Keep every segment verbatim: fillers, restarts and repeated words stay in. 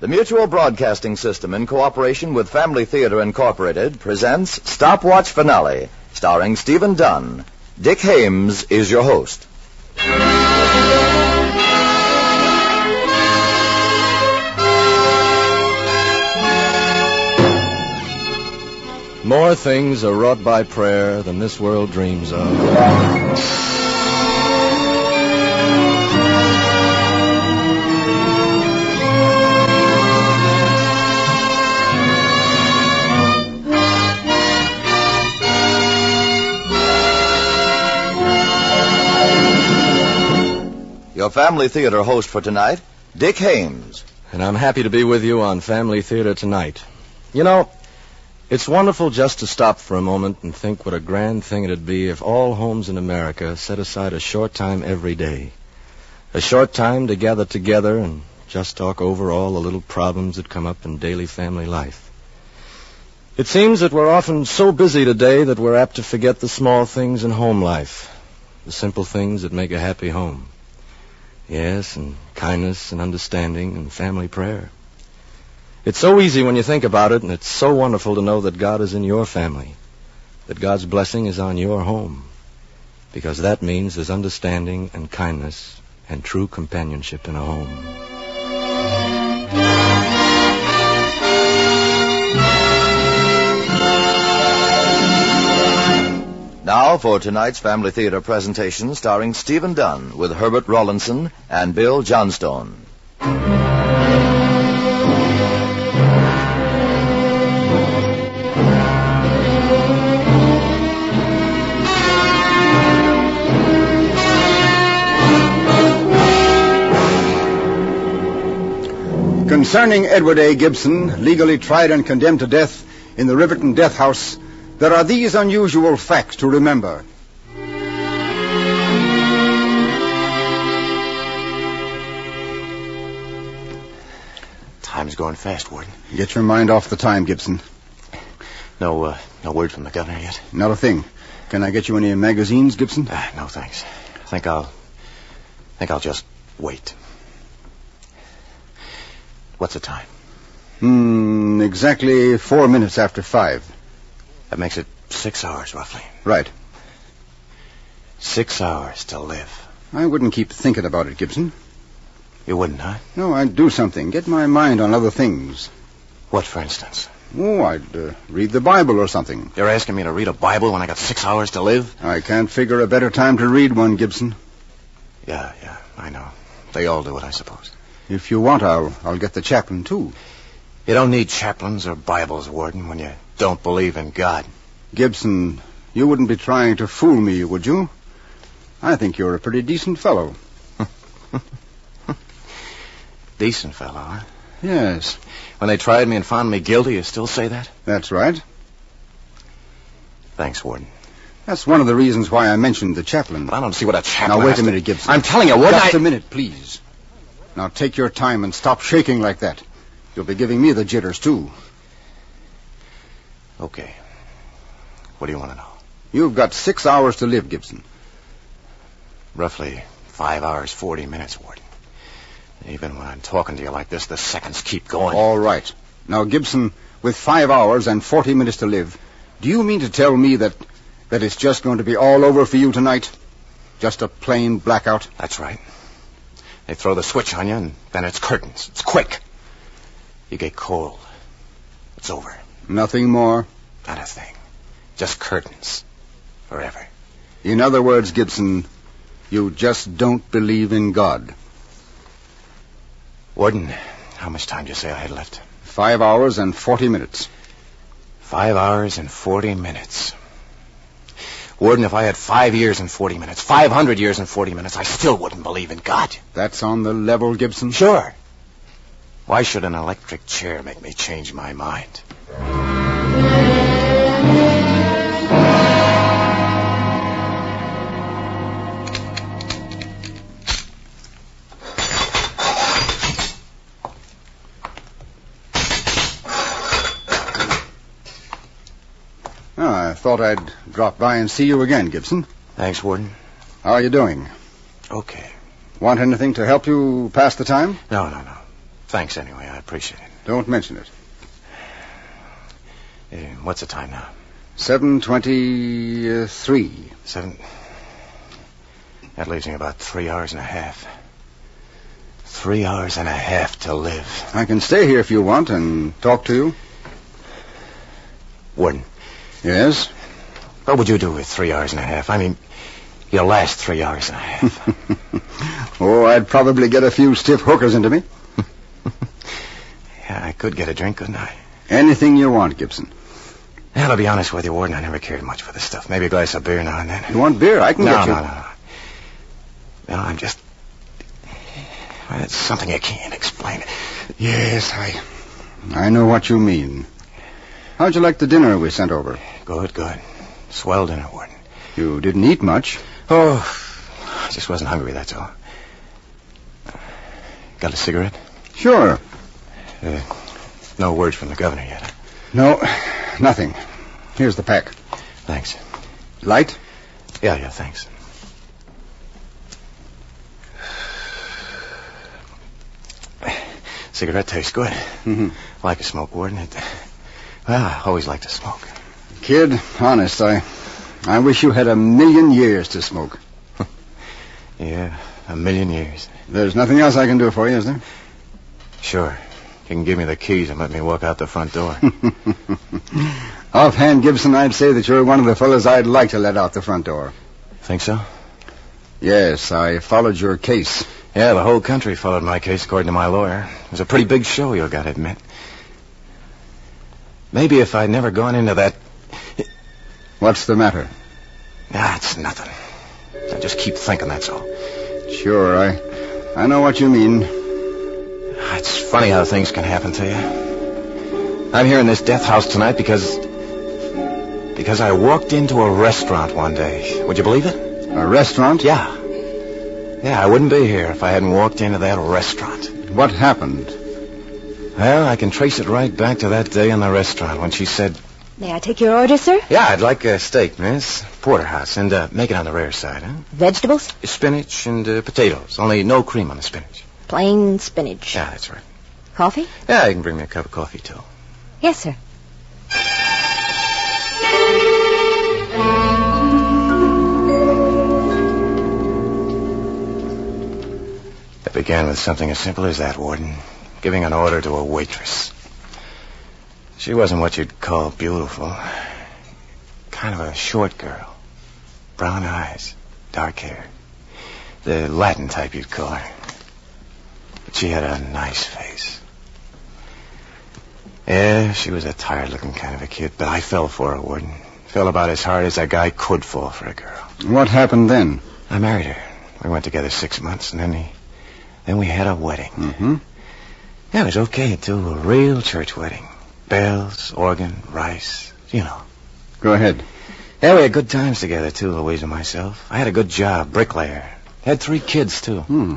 The Mutual Broadcasting System, in cooperation with Family Theater Incorporated, presents Stopwatch Finale, starring Stephen Dunn. Dick Hames is your host. More things are wrought by prayer than this world dreams of. Your Family Theater host for tonight, Dick Hames. And I'm happy to be with you on Family Theater tonight. You know, it's wonderful just to stop for a moment and think what a grand thing it'd be if all homes in America set aside a short time every day. A short time to gather together and just talk over all the little problems that come up in daily family life. It seems that we're often so busy today that we're apt to forget the small things in home life, the simple things that make a happy home. Yes, and kindness and understanding and family prayer. It's so easy when you think about it, and it's so wonderful to know that God is in your family, that God's blessing is on your home, because that means there's understanding and kindness and true companionship in a home. Now for tonight's Family Theater presentation starring Stephen Dunn with Herbert Rawlinson and Bill Johnstone. Concerning Edward A. Gibson, legally tried and condemned to death in the Riverton Death House, there are these unusual facts to remember. Time's going fast, Warden. Get your mind off the time, Gibson. No, uh, no word from the governor yet? Not a thing. Can I get you any magazines, Gibson? Uh, no, thanks. I think I'll... think I'll just wait. What's the time? Hmm, exactly four minutes after five. That makes it six hours, roughly. Right. Six hours to live. I wouldn't keep thinking about it, Gibson. You wouldn't, huh? No, I'd do something. Get my mind on other things. What, for instance? Oh, I'd uh, read the Bible or something. You're asking me to read a Bible when I got six hours to live? I can't figure a better time to read one, Gibson. Yeah, yeah, I know. They all do it, I suppose. If you want, I'll, I'll get the chaplain, too. You don't need chaplains or Bibles, Warden, when you don't believe in God. Gibson, you wouldn't be trying to fool me, would you? I think you're a pretty decent fellow. Decent fellow, huh? Yes. When they tried me and found me guilty, you still say that? That's right. Thanks, Warden. That's one of the reasons why I mentioned the chaplain. But I don't see what a chaplain... Now, wait a to... minute, Gibson. I'm telling you, Warden, Just I... a minute, please. Now, take your time and stop shaking like that. You'll be giving me the jitters, too. Okay. What do you want to know? You've got six hours to live, Gibson. Roughly five hours, forty minutes, Warden. Even when I'm talking to you like this, the seconds keep going. All right. Now, Gibson, with five hours and forty minutes to live, do you mean to tell me that, that it's just going to be all over for you tonight? Just a plain blackout? That's right. They throw the switch on you, and then it's curtains. It's quick. You get cold. It's over. Nothing more? Not a thing. Just curtains. Forever. In other words, Gibson, you just don't believe in God. Warden, how much time do you say I had left? Five hours and forty minutes. Five hours and forty minutes. Warden, if I had five years and forty minutes, five hundred years and forty minutes, I still wouldn't believe in God. That's on the level, Gibson? Sure. Why should an electric chair make me change my mind? I thought I'd drop by and see you again, Gibson. Thanks, Warden. How are you doing? Okay. Want anything to help you pass the time? No, no, no. Thanks anyway. I appreciate it. appreciate it. Don't mention it. Uh, what's the time now? seven twenty-three. Seven. That leaves me about three hours and a half. Three hours and a half to live. I can stay here if you want and talk to you. Warden. Yes? What would you do with three hours and a half? I mean, your last three hours and a half. Oh, I'd probably get a few stiff hookers into me. Yeah, I could get a drink, couldn't I? Anything you want, Gibson. Yeah, to be honest with you, Warden, I never cared much for this stuff. Maybe a glass of beer now and then. You want beer? I can no, get you. No, no, no. No, I'm just... Well, it's something you can't explain. Yes, I... I know what you mean. How'd you like the dinner we sent over? Good, good. Swell dinner, Warden. You didn't eat much. Oh, I just wasn't hungry, that's all. Got a cigarette? Sure. Uh, no word from the governor yet. No, nothing. Here's the pack. Thanks. Light? Yeah, yeah, thanks. Cigarette tastes good. Mm-hmm. Like a smoke, Warden. It, well, I always like to smoke. Kid, honest, I... I wish you had a million years to smoke. Yeah, a million years. There's nothing else I can do for you, is there? Sure. You can give me the keys and let me walk out the front door. Offhand, Gibson, I'd say that you're one of the fellas I'd like to let out the front door. Think so? Yes, I followed your case. Yeah, the whole country followed my case, according to my lawyer. It was a pretty big show, you gotta admit. Maybe if I'd never gone into that... What's the matter? Nah, it's nothing. I just keep thinking, that's all. Sure, I... I know what you mean. It's funny how things can happen to you. I'm here in this death house tonight because... Because I walked into a restaurant one day. Would you believe it? A restaurant? Yeah. Yeah, I wouldn't be here if I hadn't walked into that restaurant. What happened? Well, I can trace it right back to that day in the restaurant when she said... May I take your order, sir? Yeah, I'd like a steak, miss. Porterhouse, and uh, make it on the rare side, huh? Vegetables? Spinach and uh, potatoes, only no cream on the spinach. Plain spinach. Yeah, that's right. Coffee? Yeah, you can bring me a cup of coffee, too. Yes, sir. It began with something as simple as that, Warden. Giving an order to a waitress. She wasn't what you'd call beautiful. Kind of a short girl. Brown eyes, dark hair. The Latin type you'd call her. But she had a nice face. Yeah, she was a tired-looking kind of a kid, but I fell for her, Warden. Fell about as hard as a guy could fall for a girl. What happened then? I married her. We went together six months, and then, he, then we had a wedding. Mm-hmm. Yeah, it was okay, too. A real church wedding. Bells, organ, rice, you know. Go ahead. Yeah, we had good times together, too, Louise and myself. I had a good job, bricklayer. Had three kids, too. Hmm.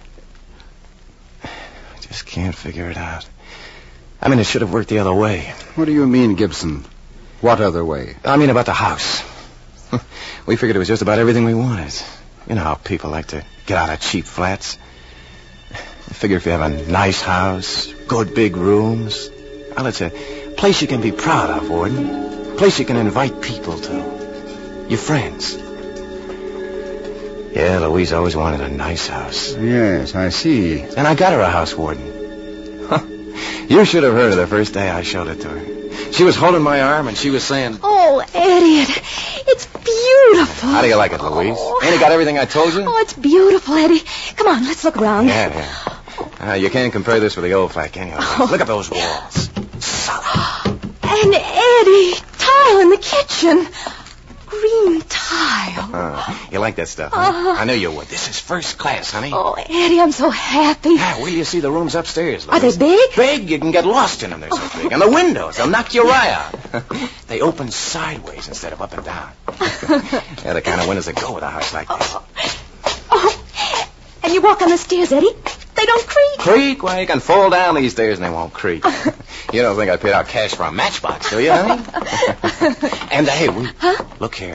I just can't figure it out. I mean, it should have worked the other way. What do you mean, Gibson? What other way? I mean about the house. We figured it was just about everything we wanted. You know how people like to get out of cheap flats. I figure if you have a nice house, good big rooms... Well, it's a place you can be proud of, Warden. A place you can invite people to. Your friends. Yeah, Louise always wanted a nice house. Yes, I see. And I got her a house, Warden. You should have heard her the first day I showed it to her. She was holding my arm and she was saying... Oh, Eddie, it's beautiful. How do you like it, Louise? Oh. Ain't it got everything I told you? Oh, it's beautiful, Eddie. Come on, let's look around. Yeah, yeah. Uh, you can't compare this with the old flat, can you? Oh. Look at those walls. Solid. And Eddie, tile in the kitchen. Green tile. Uh, you like that stuff, huh? Uh, I knew you would. This is first class, honey. Oh, Eddie, I'm so happy. Yeah, wait till you see the rooms upstairs, Are Louise. they big? Big. You can get lost in them. They're so big. And the windows, they'll knock your eye out. They open sideways instead of up and down. Yeah, the kind of windows that go with a house like this. Oh, and you walk on the stairs, Eddie. They don't creak. Creak? Well, you can fall down these stairs and they won't creak. You don't think I paid out cash for a matchbox, do you, honey? And, uh, hey, we, Huh? look here.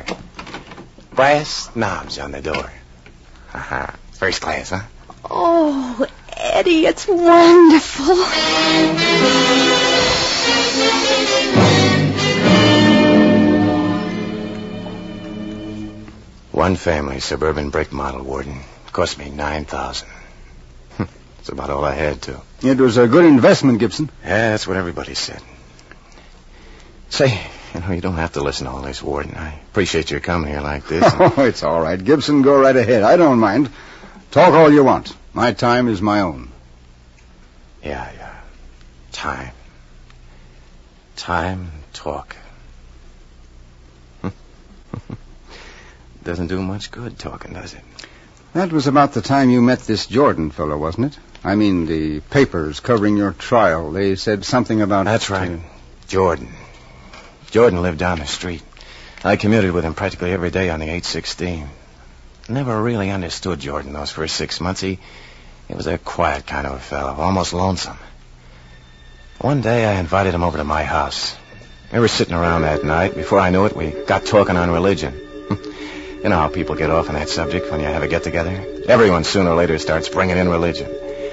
Brass knobs on the door. Uh-huh. First class, huh? Oh, Eddie, it's wonderful. One family suburban brick model, Warden. Cost me nine thousand. That's about all I had, too. It was a good investment, Gibson. Yeah, that's what everybody said. Say, you know, you don't have to listen to all this, Warden. I appreciate your coming here like this. Oh, it's all right. Gibson, go right ahead. I don't mind. Talk all you want. My time is my own. Yeah, yeah. Time. Time, talk. Doesn't do much good talking, does it? That was about the time you met this Jordan fellow, wasn't it? I mean, the papers covering your trial. They said something about... That's right. Jordan. Jordan lived down the street. I commuted with him practically every day on the eight sixteen. Never really understood Jordan those first six months. He, he was a quiet kind of a fellow, almost lonesome. One day I invited him over to my house. We were sitting around that night. Before I knew it, we got talking on religion. You know how people get off on that subject when you have a get-together? Everyone sooner or later starts bringing in religion.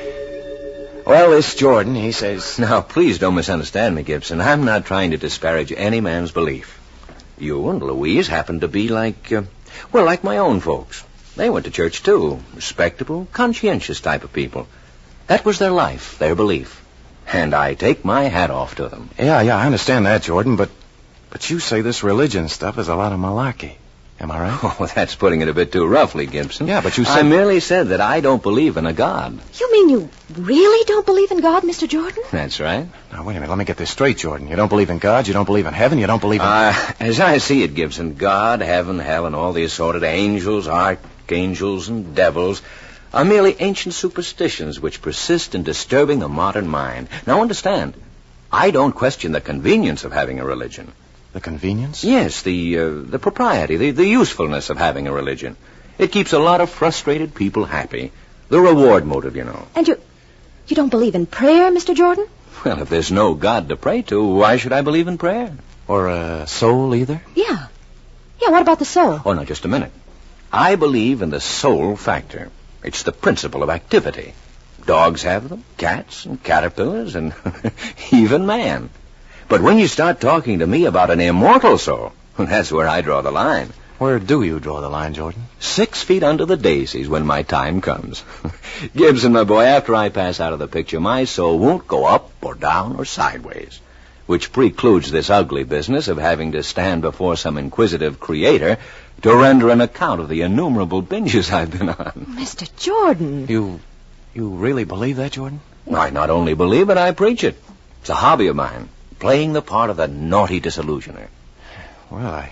Well, this Jordan, he says... Now, please don't misunderstand me, Gibson. I'm not trying to disparage any man's belief. You and Louise happen to be like, uh, well, like my own folks. They went to church, too. Respectable, conscientious type of people. That was their life, their belief. And I take my hat off to them. Yeah, yeah, I understand that, Jordan, but but you say this religion stuff is a lot of malarkey. Am I right? Oh, that's putting it a bit too roughly, Gibson. Yeah, but you said... I merely said that I don't believe in a God. You mean you really don't believe in God, Mister Jordan? That's right. Now, wait a minute. Let me get this straight, Jordan. You don't believe in God, you don't believe in heaven, you don't believe in... Uh, as I see it, Gibson, God, heaven, hell, and all the assorted angels, archangels, and devils are merely ancient superstitions which persist in disturbing the modern mind. Now, understand, I don't question the convenience of having a religion. The convenience? Yes, the uh, the propriety, the, the usefulness of having a religion. It keeps a lot of frustrated people happy. The reward motive, you know. And you you don't believe in prayer, Mister Jordan? Well, if there's no God to pray to, why should I believe in prayer? Or a soul, either? Yeah. Yeah, what about the soul? Oh, no, just a minute. I believe in the soul factor. It's the principle of activity. Dogs have them, cats and caterpillars, and even man. But when you start talking to me about an immortal soul, that's where I draw the line. Where do you draw the line, Jordan? Six feet under the daisies when my time comes. Gibson, my boy, after I pass out of the picture, my soul won't go up or down or sideways, which precludes this ugly business of having to stand before some inquisitive creator to render an account of the innumerable binges I've been on. Mister Jordan. You, you really believe that, Jordan? I not only believe it, I preach it. It's a hobby of mine. Playing the part of the naughty disillusioner. Well, I...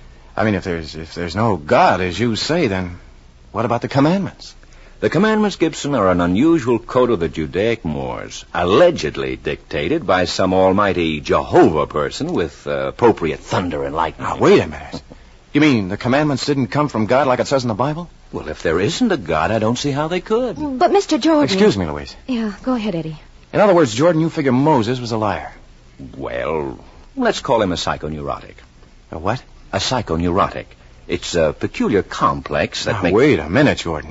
I mean, if there's if there's no God, as you say, then what about the commandments? The commandments, Gibson, are an unusual code of the Judaic Moors, allegedly dictated by some almighty Jehovah person with uh, appropriate thunder and lightning. Now, wait a minute. You mean the commandments didn't come from God like it says in the Bible? Well, if there isn't a God, I don't see how they could. But, Mister Jordan... Excuse me, Louise. Yeah, go ahead, Eddie. In other words, Jordan, you figure Moses was a liar. Well, let's call him a psychoneurotic. A what? A psychoneurotic. It's a peculiar complex that now, makes... Wait a minute, Jordan.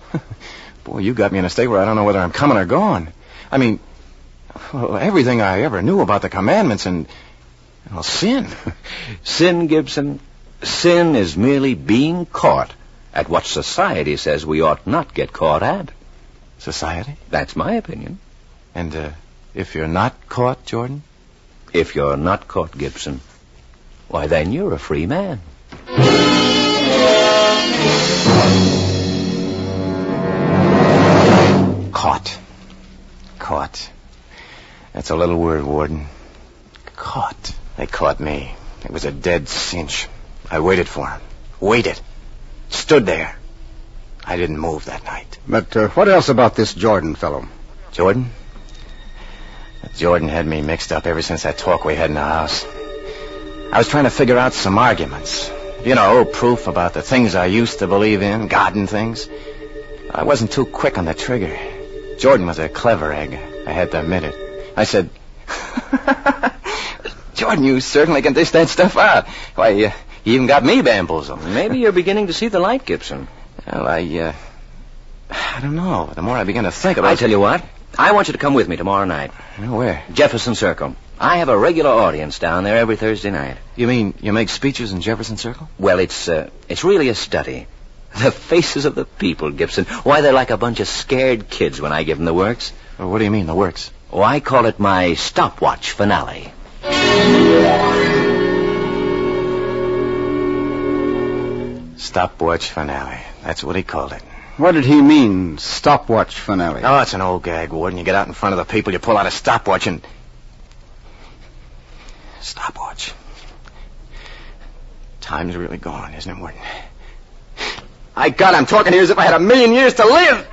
Boy, you got me in a state where I don't know whether I'm coming or going. I mean, well, everything I ever knew about the commandments and... Well, sin. Sin, Gibson. Sin is merely being caught at what society says we ought not get caught at. Society? That's my opinion. And, uh, if you're not caught, Jordan? If you're not caught, Gibson, why, then you're a free man. Caught. Caught. That's a little word, Warden. Caught. They caught me. It was a dead cinch. I waited for him. Waited. Stood there. I didn't move that night. But uh, what else about this Jordan fellow? Jordan? Jordan had me mixed up ever since that talk we had in the house. I was trying to figure out some arguments. You know, proof about the things I used to believe in, God and things. I wasn't too quick on the trigger. Jordan was a clever egg. I had to admit it. I said, Jordan, you certainly can dish that stuff out. Why, uh, you even got me bamboozled. Maybe you're beginning to see the light, Gibson. Well, I, uh, I don't know. The more I begin to think about it... I tell you what. I want you to come with me tomorrow night. Where? Jefferson Circle. I have a regular audience down there every Thursday night. You mean you make speeches in Jefferson Circle? Well, it's uh, it's really a study. The faces of the people, Gibson. Why, they're like a bunch of scared kids when I give them the works. Well, what do you mean, the works? Oh, I call it my stopwatch finale. Stopwatch finale. That's what he called it. What did he mean, stopwatch finale? Oh, it's an old gag, Warden. You get out in front of the people, you pull out a stopwatch and... Stopwatch. Time's really gone, isn't it, Warden? My God, I'm talking here as if I had a million years to live!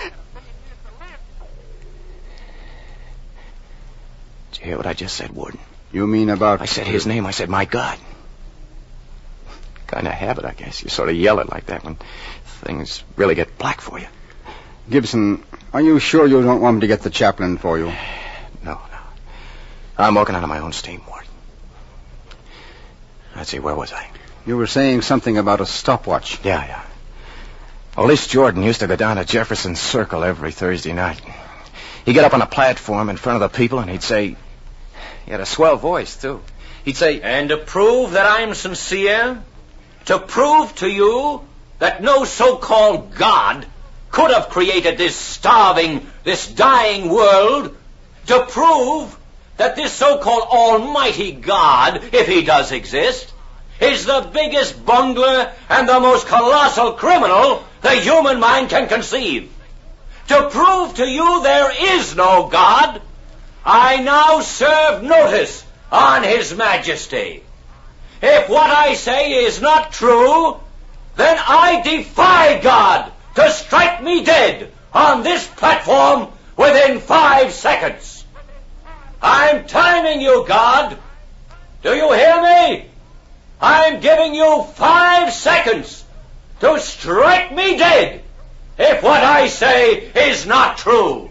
Did you hear what I just said, Warden? You mean about... I said his name. I said, my God. Kind of habit, I guess. You sort of yell it like that when things really get black for you. Gibson, are you sure you don't want me to get the chaplain for you? No, no. I'm working on my own steam, Warden. Let's see, where was I? You were saying something about a stopwatch. Yeah, yeah. Well, this Jordan used to go down to Jefferson Circle every Thursday night. He'd get up on a platform in front of the people and he'd say... He had a swell voice, too. He'd say... And to prove that I'm sincere, to prove to you that no so-called God could have created this starving, this dying world, to prove that this so-called almighty God, if he does exist, is the biggest bungler and the most colossal criminal the human mind can conceive. To prove to you there is no God, I now serve notice on His Majesty. If what I say is not true, then I defy God to strike me dead on this platform within five seconds. I'm timing you, God. Do you hear me? I'm giving you five seconds to strike me dead if what I say is not true.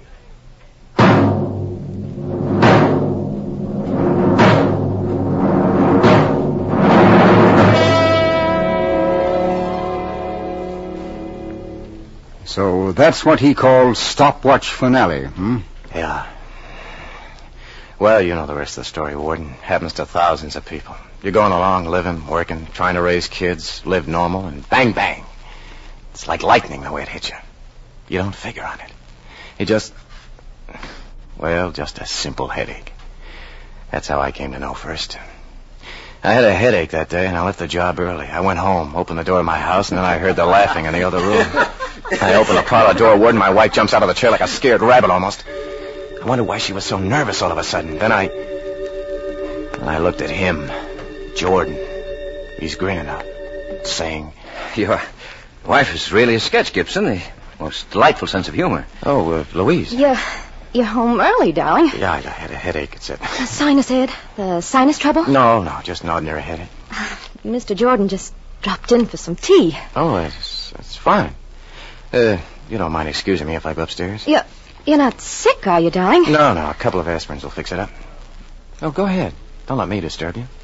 So that's what he called stopwatch finale, hmm? Yeah. Well, you know the rest of the story, Warden. Happens to thousands of people. You're going along, living, working, trying to raise kids, live normal, and bang, bang. It's like lightning the way it hits you. You don't figure on it. It just... Well, just a simple headache. That's how I came to know first. I had a headache that day, and I left the job early. I went home, opened the door of my house, and then I heard the laughing in the other room. I opened the parlor door, Warden. My wife jumps out of the chair like a scared rabbit almost. I wondered why she was so nervous all of a sudden. Then I... Then I looked at him, Jordan. He's grinning up, saying... Your wife is really a sketch, Gibson. The most delightful sense of humor. Oh, uh, Louise. You're, you're home early, darling. Yeah, I had a headache, it said. A sinus head? The sinus trouble? No, no, just an ordinary headache. Mister Jordan just dropped in for some tea. Oh, that's, that's fine. Uh, you don't mind excusing me if I go upstairs? You're, you're not sick, are you, darling? No, no, a couple of aspirins will fix it up. Oh, go ahead. Don't let me disturb you.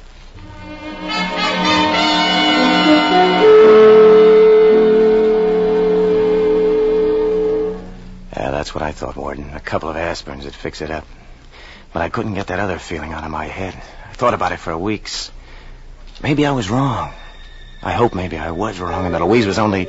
Yeah, that's what I thought, Warden. A couple of aspirins would fix it up. But I couldn't get that other feeling out of my head. I thought about it for weeks. Maybe I was wrong. I hope maybe I was wrong and that Louise was only...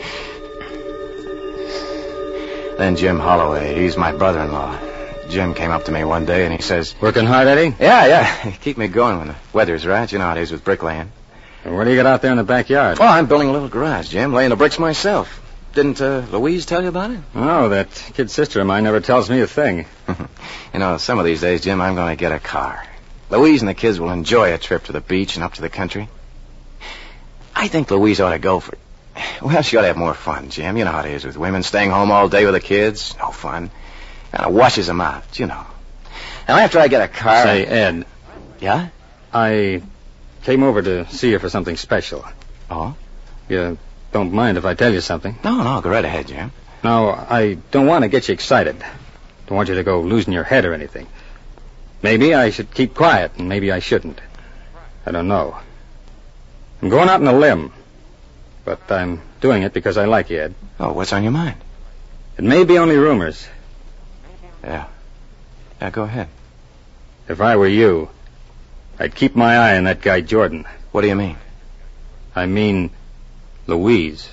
Then Jim Holloway, he's my brother-in-law. Jim came up to me one day and he says... Working hard, Eddie? Yeah, yeah. Keep me going when the weather's right. You know how it is with bricklaying. And what do you got out there in the backyard? Oh, I'm building a little garage, Jim. Laying the bricks myself. Didn't uh, Louise tell you about it? Oh, that kid sister of mine never tells me a thing. You know, some of these days, Jim, I'm going to get a car. Louise and the kids will enjoy a trip to the beach and up to the country. I think Louise ought to go for... Well, she ought to have more fun, Jim. You know how it is with women staying home all day with the kids. No fun. Kind of washes them out, you know. Now, after I get a car... Say, Ed. Yeah? I came over to see you for something special. Oh? You don't mind if I tell you something? No, no, go right ahead, Jim. Now, I don't want to get you excited. Don't want you to go losing your head or anything. Maybe I should keep quiet, and maybe I shouldn't. I don't know. I'm going out on a limb. But I'm doing it because I like you, Ed. Oh, what's on your mind? It may be only rumors. Yeah. Yeah, go ahead. If I were you, I'd keep my eye on that guy Jordan. What do you mean? I mean, Louise.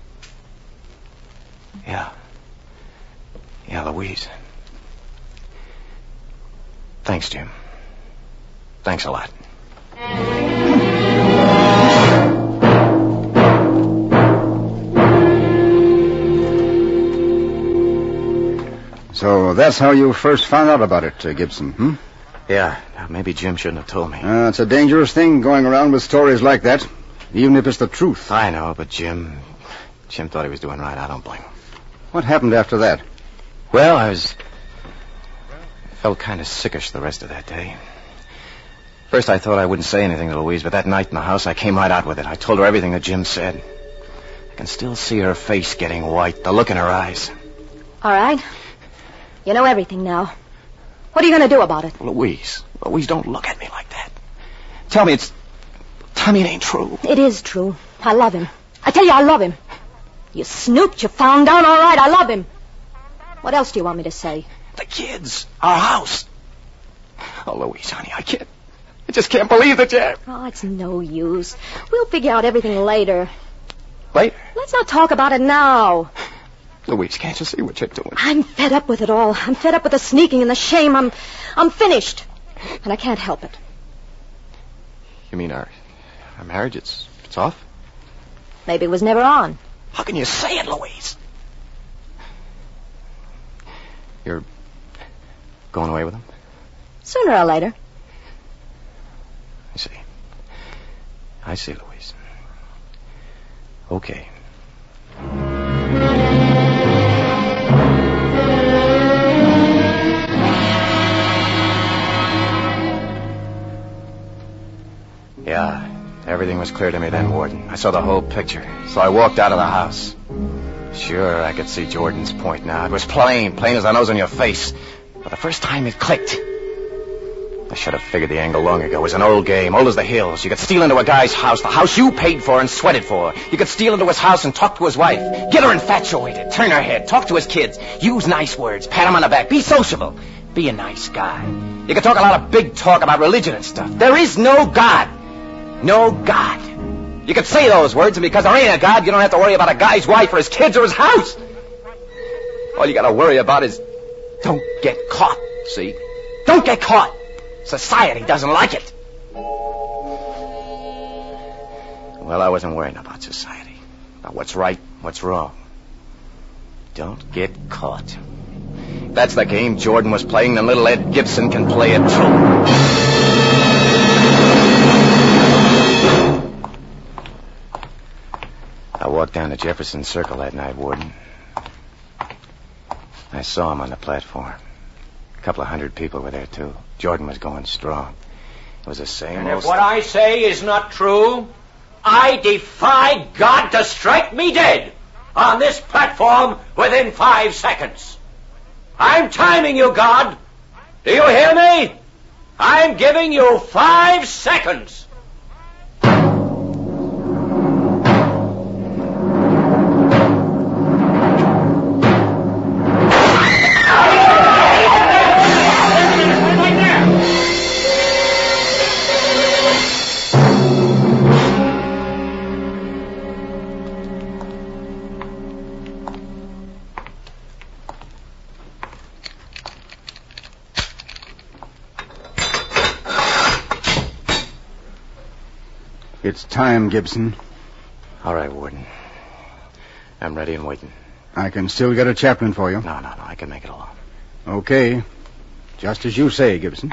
Yeah. Yeah, Louise. Thanks, Jim. Thanks a lot. So that's how you first found out about it, uh, Gibson, hmm? Yeah, now, maybe Jim shouldn't have told me. Uh, it's a dangerous thing going around with stories like that, even if it's the truth. I know, but Jim... Jim thought he was doing right. I don't blame him. What happened after that? Well, I was... felt kind of sickish the rest of that day. First, I thought I wouldn't say anything to Louise, but that night in the house, I came right out with it. I told her everything that Jim said. I can still see her face getting white, the look in her eyes. All right. You know everything now. What are you going to do about it? Louise, Louise, don't look at me like that. Tell me it's... Tell me it ain't true. It is true. I love him. I tell you, I love him. You snooped, you found out, all right, I love him. What else do you want me to say? The kids, our house. Oh, Louise, honey, I can't... I just can't believe that you... Oh, it's no use. We'll figure out everything later. Later? Let's not talk about it now. Louise, can't you see what you're doing? I'm fed up with it all. I'm fed up with the sneaking and the shame. I'm I'm finished. And I can't help it. You mean our, our marriage, it's, it's off? Maybe it was never on. How can you say it, Louise? You're going away with him? Sooner or later. I see. I see, Louise. Okay. Yeah, everything was clear to me then, Warden. I saw the whole picture, so I walked out of the house. Sure, I could see Jordan's point now. It was plain, plain as the nose on your face. But the first time it clicked, I should have figured the angle long ago. It was an old game, old as the hills. You could steal into a guy's house, the house you paid for and sweated for. You could steal into his house and talk to his wife. Get her infatuated, turn her head, talk to his kids. Use nice words, pat him on the back, be sociable. Be a nice guy. You could talk a lot of big talk about religion and stuff. There is no God. No God. You could say those words, and because there ain't a God, you don't have to worry about a guy's wife or his kids or his house. All you gotta worry about is don't get caught, see? Don't get caught. Society doesn't like it. Well, I wasn't worrying about society. About what's right, what's wrong. Don't get caught. If that's the game Jordan was playing, then little Ed Gibson can play it too. I walked down to Jefferson Circle that night, Warden. I saw him on the platform. A couple of hundred people were there, too. Jordan was going strong. It was the same And old if what I say is not true, I defy God to strike me dead on this platform within five seconds. I'm timing you, God. Do you hear me? I'm giving you five seconds. It's time, Gibson. All right, Warden. I'm ready and waiting. I can still get a chaplain for you. No, no, no. I can make it alone. Okay. Just as you say, Gibson.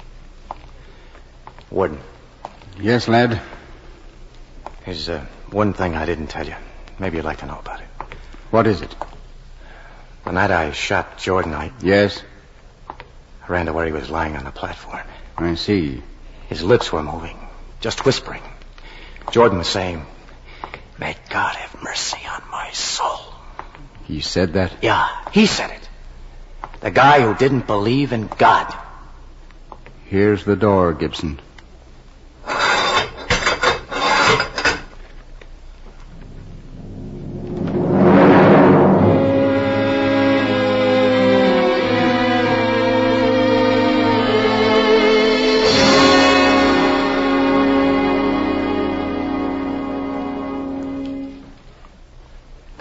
Warden. Yes, lad? There's uh, one thing I didn't tell you. Maybe you'd like to know about it. What is it? The night I shot Jordan, I... Yes? I ran to where he was lying on the platform. I see. His lips were moving, just whispering. Jordan was saying, "May God have mercy on my soul." He said that? Yeah, he said it. The guy who didn't believe in God. Here's the door, Gibson.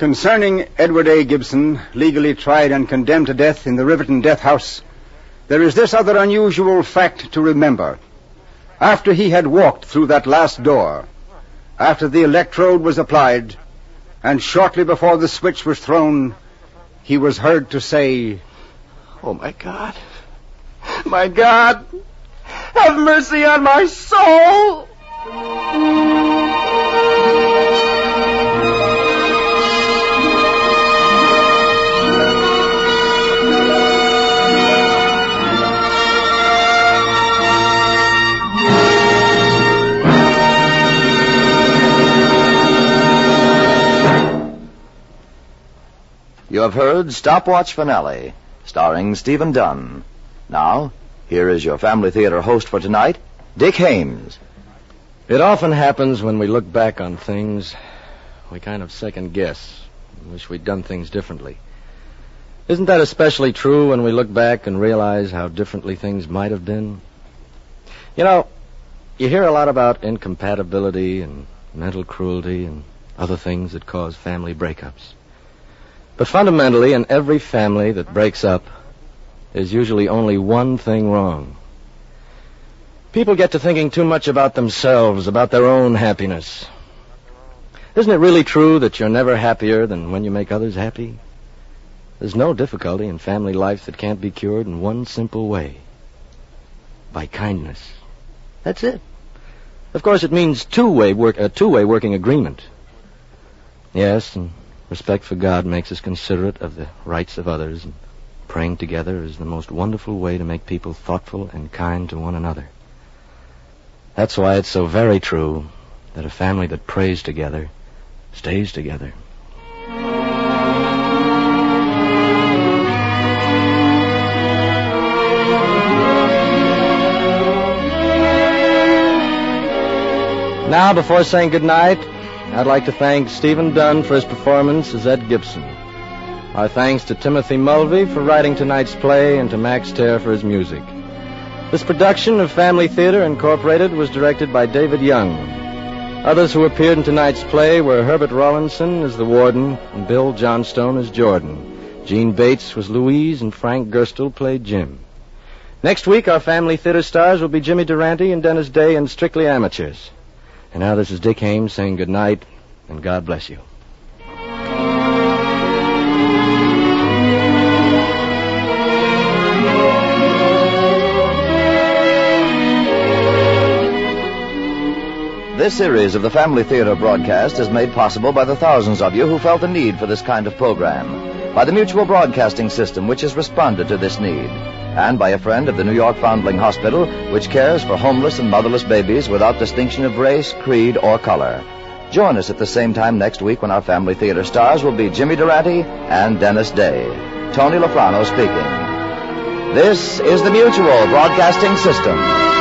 Concerning Edward A. Gibson, legally tried and condemned to death in the Riverton Death House, there is this other unusual fact to remember. After he had walked through that last door, after the electrode was applied, and shortly before the switch was thrown, he was heard to say, "Oh, my God. My God. Have mercy on my soul." You have heard Stopwatch Finale, starring Stephen Dunn. Now, here is your Family Theater host for tonight, Dick Haymes. It often happens when we look back on things, we kind of second guess, wish we'd done things differently. Isn't that especially true when we look back and realize how differently things might have been? You know, you hear a lot about incompatibility and mental cruelty and other things that cause family breakups. But fundamentally, in every family that breaks up, there's usually only one thing wrong. People get to thinking too much about themselves, about their own happiness. Isn't it really true that you're never happier than when you make others happy? There's no difficulty in family life that can't be cured in one simple way. By kindness. That's it. Of course, it means two-way work, a two-way working agreement. Yes, and respect for God makes us considerate of the rights of others, and praying together is the most wonderful way to make people thoughtful and kind to one another. That's why it's so very true that a family that prays together stays together. Now, before saying goodnight, I'd like to thank Stephen Dunn for his performance as Ed Gibson. Our thanks to Timothy Mulvey for writing tonight's play and to Max Terr for his music. This production of Family Theater Incorporated was directed by David Young. Others who appeared in tonight's play were Herbert Rawlinson as the warden and Bill Johnstone as Jordan. Gene Bates was Louise and Frank Gerstle played Jim. Next week, our Family Theater stars will be Jimmy Durante and Dennis Day in Strictly Amateurs. And now this is Dick Haymes saying good night, and God bless you. This series of the Family Theater broadcast is made possible by the thousands of you who felt the need for this kind of program, by the Mutual Broadcasting System, which has responded to this need, and by a friend of the New York Foundling Hospital, which cares for homeless and motherless babies without distinction of race, creed, or color. Join us at the same time next week when our Family Theater stars will be Jimmy Durante and Dennis Day. Tony Lafrano speaking. This is the Mutual Broadcasting System.